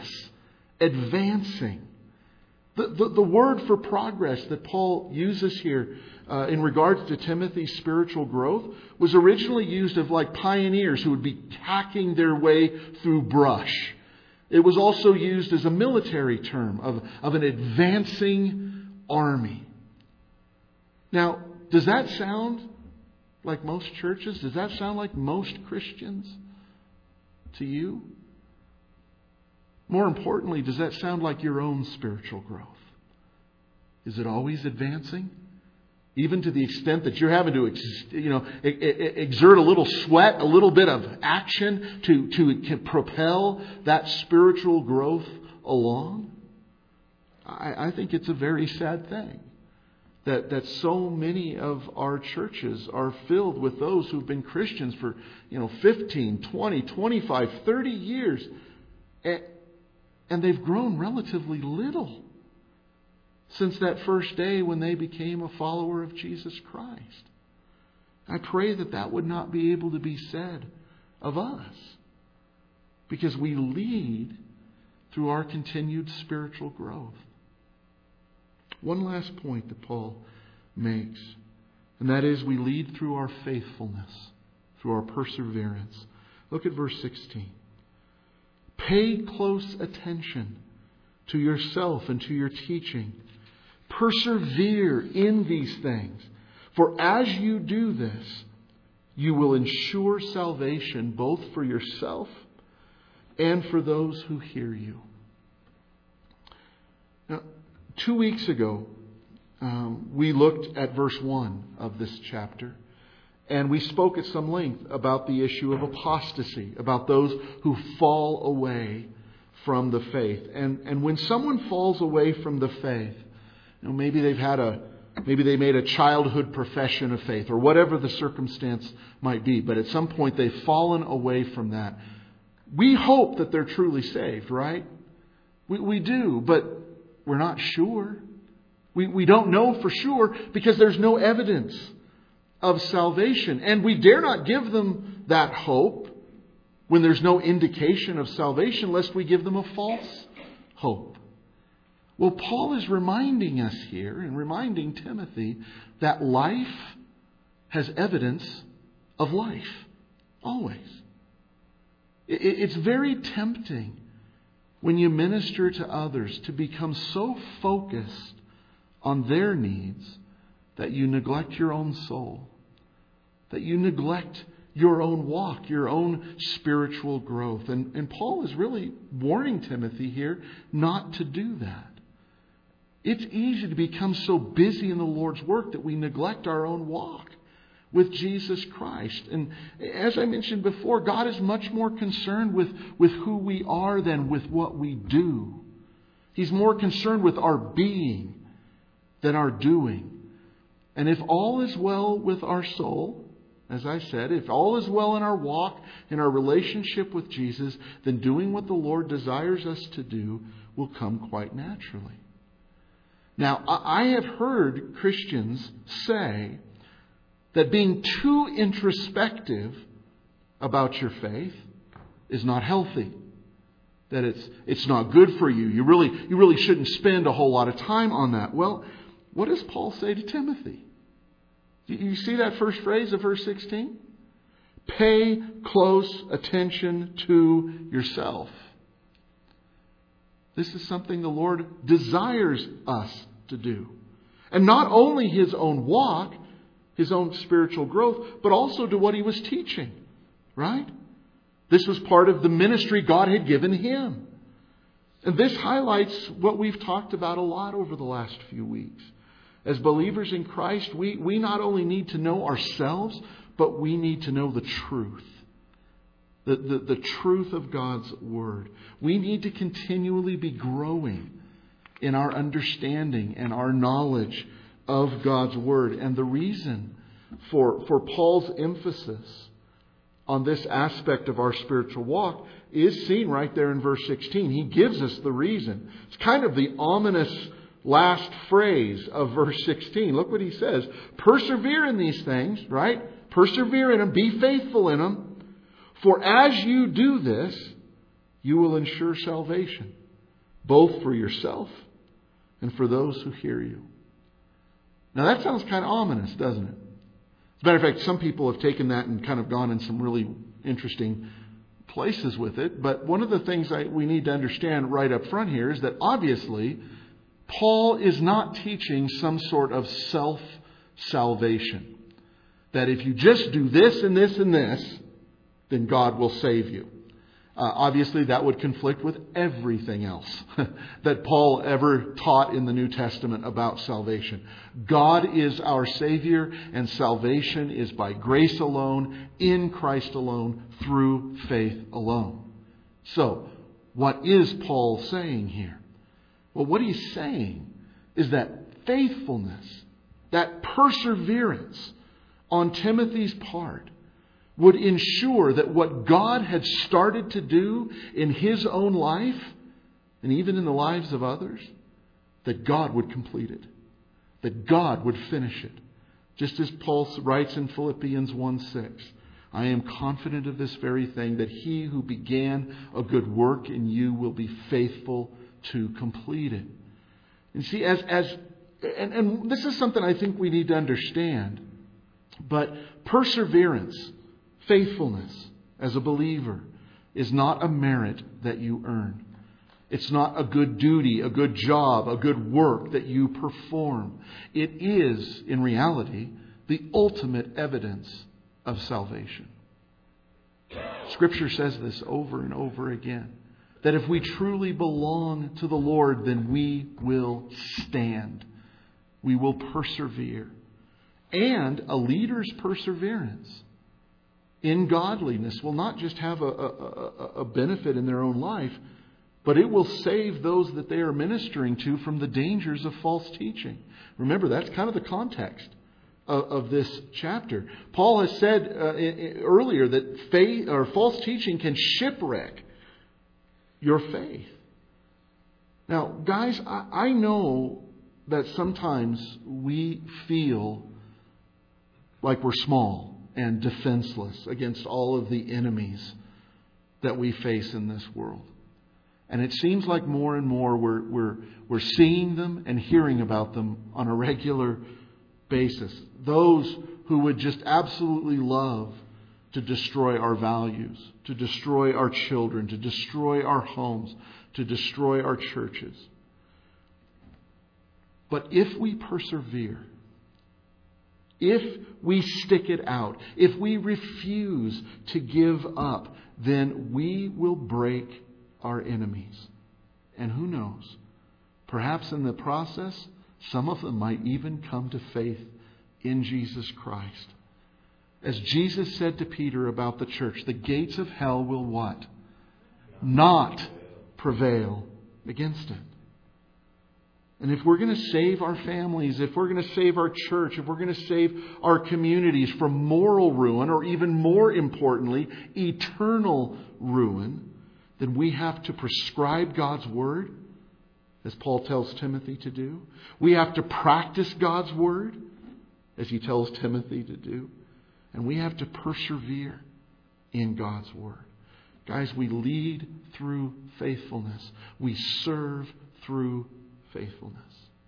S1: advancing. The, the, the word for progress that Paul uses here uh, in regards to Timothy's spiritual growth was originally used of like pioneers who would be hacking their way through brush. It was also used as a military term of, of an advancing army. Now, does that sound like most churches? Does that sound like most Christians to you? More importantly, does that sound like your own spiritual growth? Is it always advancing? Even to the extent that you're having to, you know, exert a little sweat, a little bit of action to, to propel that spiritual growth along? I, I think it's a very sad thing. That, that so many of our churches are filled with those who've been Christians for, you know, fifteen, twenty, twenty-five, thirty years. And, and they've grown relatively little since that first day when they became a follower of Jesus Christ. I pray that that would not be able to be said of us. Because we lead through our continued spiritual growth. One last point that Paul makes, and that is we lead through our faithfulness, through our perseverance. Look at verse sixteen. Pay close attention to yourself and to your teaching. Persevere in these things, for as you do this, you will ensure salvation both for yourself and for those who hear you. Now, Two weeks ago, um, we looked at verse one of this chapter, and we spoke at some length about the issue of apostasy, about those who fall away from the faith. And and when someone falls away from the faith, you know, maybe they've had a maybe they made a childhood profession of faith, or whatever the circumstance might be, but at some point they've fallen away from that. We hope that they're truly saved, right? We we do, but we're not sure. We, we don't know for sure because there's no evidence of salvation. And we dare not give them that hope when there's no indication of salvation, lest we give them a false hope. Well, Paul is reminding us here and reminding Timothy that life has evidence of life. Always. It, it's very tempting when you minister to others to become so focused on their needs that you neglect your own soul, that you neglect your own walk, your own spiritual growth. And, and Paul is really warning Timothy here not to do that. It's easy to become so busy in the Lord's work that we neglect our own walk with Jesus Christ. And as I mentioned before, God is much more concerned with, with who we are than with what we do. He's more concerned with our being than our doing. And if all is well with our soul, as I said, if all is well in our walk, in our relationship with Jesus, then doing what the Lord desires us to do will come quite naturally. Now, I have heard Christians say that being too introspective about your faith is not healthy. That it's it's not good for you. You really you really shouldn't spend a whole lot of time on that. Well, what does Paul say to Timothy? You see that first phrase of verse sixteen? Pay close attention to yourself. This is something the Lord desires us to do. And not only His own walk, His own spiritual growth, but also to what He was teaching. Right? This was part of the ministry God had given Him. And this highlights what we've talked about a lot over the last few weeks. As believers in Christ, we, we not only need to know ourselves, but we need to know the truth. The, the, the truth of God's Word. We need to continually be growing in our understanding and our knowledge of God's Word. And the reason for, for Paul's emphasis on this aspect of our spiritual walk is seen right there in verse sixteen. He gives us the reason. It's kind of the ominous last phrase of verse sixteen. Look what he says. Persevere in these things, right? Persevere in them. Be faithful in them. For as you do this, you will ensure salvation, both for yourself and for those who hear you. Now that sounds kind of ominous, doesn't it? As a matter of fact, some people have taken that and kind of gone in some really interesting places with it. But one of the things I, we need to understand right up front here is that obviously Paul is not teaching some sort of self-salvation. That if you just do this and this and this, then God will save you. Uh, obviously, that would conflict with everything else that Paul ever taught in the New Testament about salvation. God is our Savior, and salvation is by grace alone, in Christ alone, through faith alone. So, what is Paul saying here? Well, what he's saying is that faithfulness, that perseverance on Timothy's part, would ensure that what God had started to do in his own life, and even in the lives of others, that God would complete it. That God would finish it. Just as Paul writes in Philippians one six, I am confident of this very thing, that He who began a good work in you will be faithful to complete it. And see, as as and, and this is something I think we need to understand, but perseverance, faithfulness as a believer is not a merit that you earn. It's not a good duty, a good job, a good work that you perform. It is, in reality, the ultimate evidence of salvation. Scripture says this over and over again, that if we truly belong to the Lord, then we will stand. We will persevere. And a leader's perseverance in godliness will not just have a, a, a benefit in their own life, but it will save those that they are ministering to from the dangers of false teaching. Remember, that's kind of the context of, of this chapter. Paul has said uh, earlier that faith or false teaching can shipwreck your faith. Now, guys, I, I know that sometimes we feel like we're small and defenseless against all of the enemies that we face in this world. And it seems like more and more we're, we're, we're seeing them and hearing about them on a regular basis. Those who would just absolutely love to destroy our values, to destroy our children, to destroy our homes, to destroy our churches. But if we persevere, if we stick it out, if we refuse to give up, then we will break our enemies. And who knows, Perhaps in the process, some of them might even come to faith in Jesus Christ. As Jesus said to Peter about the church, the gates of hell will what? Not prevail against it. And if we're going to save our families, if we're going to save our church, if we're going to save our communities from moral ruin, or even more importantly, eternal ruin, then we have to prescribe God's Word, as Paul tells Timothy to do. We have to practice God's Word, as he tells Timothy to do. And we have to persevere in God's Word. Guys, we lead through faithfulness. We serve through faithfulness.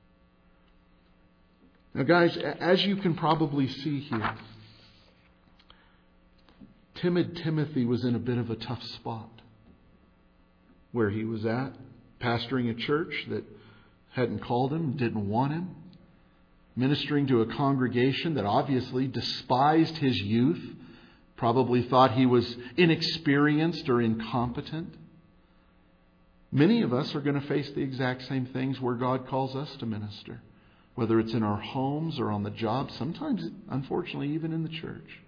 S1: Now, guys, as you can probably see here, timid Timothy was in a bit of a tough spot. Where he was at, pastoring a church that hadn't called him, didn't want him, ministering to a congregation that obviously despised his youth, probably thought he was inexperienced or incompetent. Many of us are going to face the exact same things where God calls us to minister, whether it's in our homes or on the job, sometimes, unfortunately, even in the church.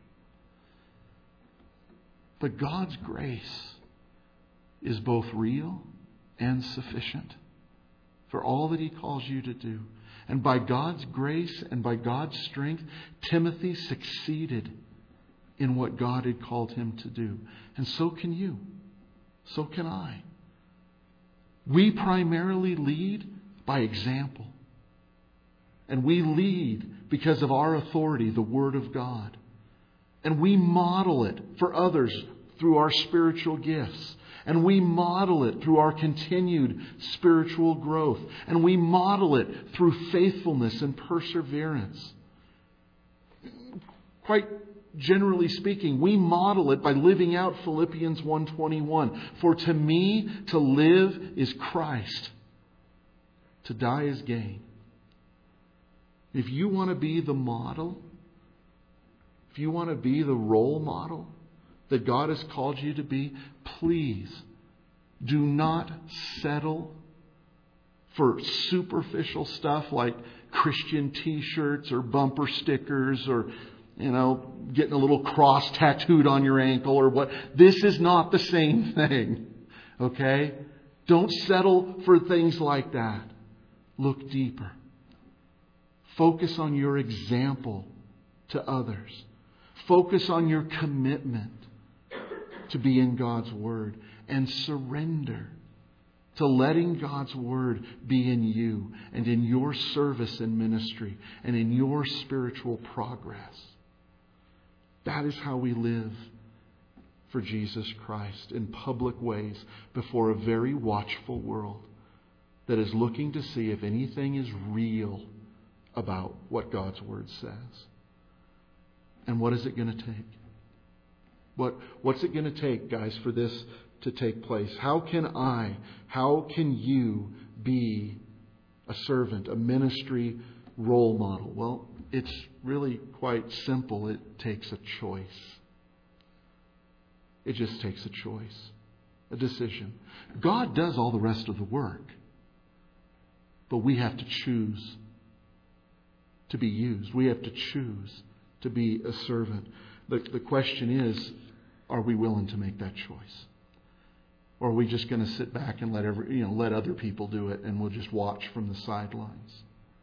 S1: But God's grace is both real and sufficient for all that He calls you to do. And by God's grace and by God's strength, Timothy succeeded in what God had called him to do. And so can you. So can I. We primarily lead by example. And we lead because of our authority, the Word of God. And we model it for others through our spiritual gifts. And we model it through our continued spiritual growth. And we model it through faithfulness and perseverance. Quite generally speaking, we model it by living out Philippians one twenty-one. For to me, to live is Christ. To die is gain. If you want to be the model, if you want to be the role model that God has called you to be, please do not settle for superficial stuff like Christian t-shirts or bumper stickers or, you know, getting a little cross tattooed on your ankle or what. This is not the same thing. Okay? Don't settle for things like that. Look deeper. Focus on your example to others. Focus on your commitment to be in God's Word, and surrender to letting God's Word be in you and in your service and ministry and in your spiritual progress. That is how we live for Jesus Christ in public ways before a very watchful world that is looking to see if anything is real about what God's Word says. And what is it going to take? What, what's it going to take, guys, for this to take place? How can I, how can you be a servant, a ministry role model? Well, it's really quite simple. It takes a choice. It just takes a choice, a decision. God does all the rest of the work, but we have to choose to be used. We have to choose to be a servant. The, the question is, are we willing to make that choice? Or are we just going to sit back and let every, you know, let other people do it and we'll just watch from the sidelines?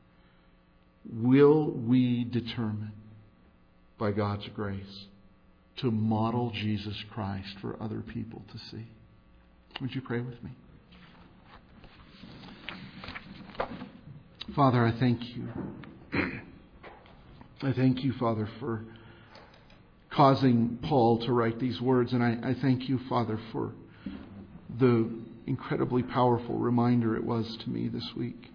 S1: Will we determine by God's grace to model Jesus Christ for other people to see? Would you pray with me? Father, I thank you. I thank you, Father, for causing Paul to write these words. And I, I thank you, Father, for the incredibly powerful reminder it was to me this week.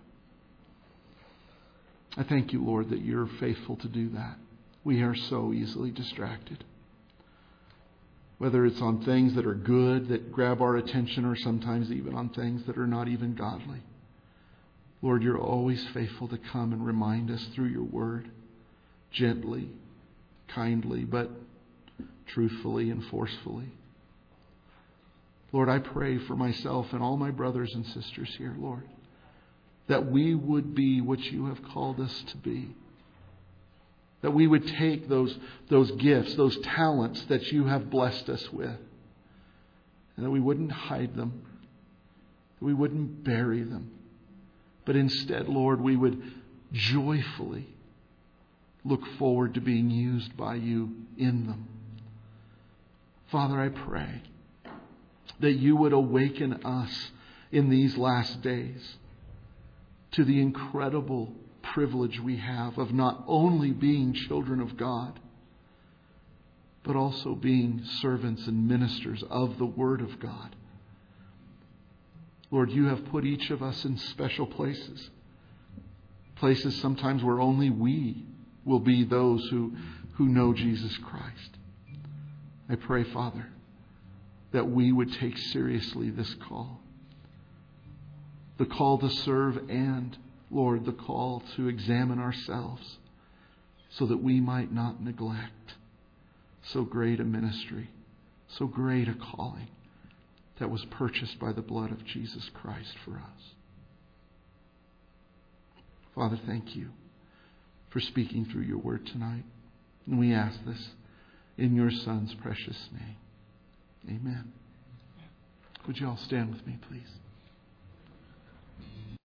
S1: I thank you, Lord, that you're faithful to do that. We are so easily distracted. Whether it's on things that are good, that grab our attention, or sometimes even on things that are not even godly. Lord, you're always faithful to come and remind us through your word, gently, kindly, but truthfully and forcefully. Lord, I pray for myself and all my brothers and sisters here, Lord, that we would be what you have called us to be. That we would take those, those gifts, those talents that you have blessed us with, and that we wouldn't hide them, that we wouldn't bury them, but instead, Lord, we would joyfully look forward to being used by you in them. Father, I pray that you would awaken us in these last days to the incredible privilege we have of not only being children of God, but also being servants and ministers of the Word of God. Lord, you have put each of us in special places. Places sometimes where only we will be those who, who know Jesus Christ. I pray, Father, that we would take seriously this call. The call to serve and, Lord, the call to examine ourselves so that we might not neglect so great a ministry, so great a calling that was purchased by the blood of Jesus Christ for us. Father, thank you for speaking through your word tonight. And we ask this in your Son's precious name. Amen. Would you all stand with me, please?